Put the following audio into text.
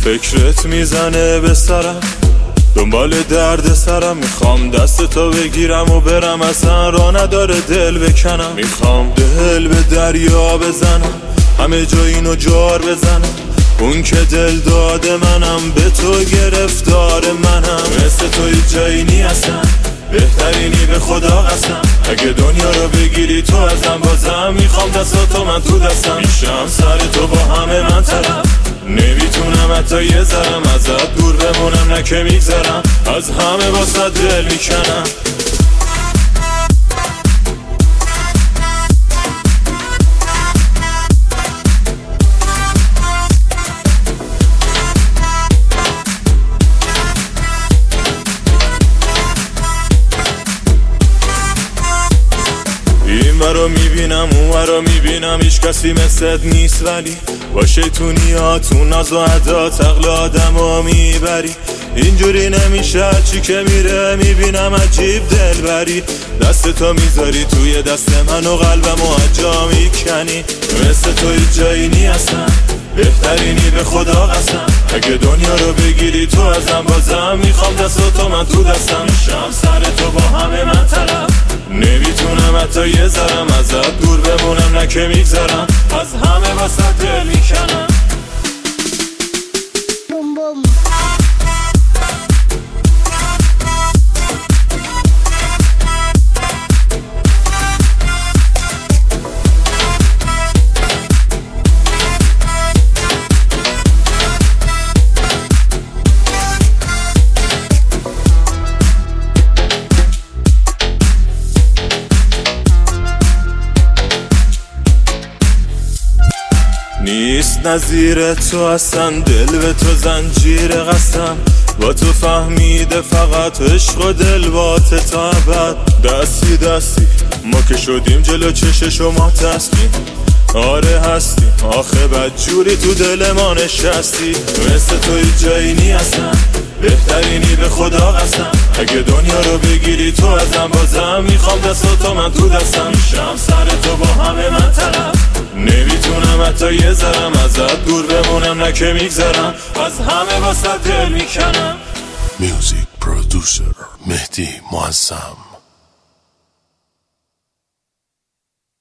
فکرت میزنه به سرم، دنبال درد سرم. میخوام دست تو بگیرم و برم، اصلا را نداره دل بکنم. میخوام دل به دریا بزنم، همه جا اینو جار بزنم. اون که دل داده منم، به تو گرفتار منم. مثل تو هیچ جایی نی اصلا، بهترینی به خدا قسم. اگه دنیا رو بگیری تو ازم، بازم میخوام دستاتو من تو دستم. میشم سر تو با همه من طرف، نمیتونم حتی یه ذرم ازت دور بمونم. نه که میگذرم، از همه واسه دل میکنم. این ورا میبینم اون ورا میبینم، هیچ کسی مثلت نیست. ولی با شیطونیات و ناز و عدات عقل آدمو میبری. اینجوری نمیشه، چی که میره میبینم عجیب دلبری. دست تو میذاری توی دست من و قلبمو اجا میکنی. مثل تو هیچ جایی نی اصلا، بهترینی به خدا قسم. اگه دنیا رو بگیری تو ازم، بازم میخوام دستاتو من تو دستم. میشم سر تو با همه من طرف، نمیتونم حتی یه ذرم ازت دور بمونم. نه که میگذرم، از همه واسه دل میکنم. بوم بوم. نیست نظیر تو اصلا، دل به تو زنجیر قسم. با تو فهمیده فقط عشق و دل باته تا ابد. دستی دستی ما که شدیم جلو چش شما تسلیم. آره هستیم آخه بدجوری تو دل ما نشستی. مثل تو هیچ جایی نی اصلا، بهترینی به خدا قسم. اگه دنیا رو بگیری تو ازم، بازم میخوام دستاتو من تو دستم. میشم سر تو با همه من طرف، نمیتونم حتی یه ذرم ازت دور بمونم. نه که میگذرم، از همه واسه دل میکنم. میوزیک پرودوسر مهدی معظم.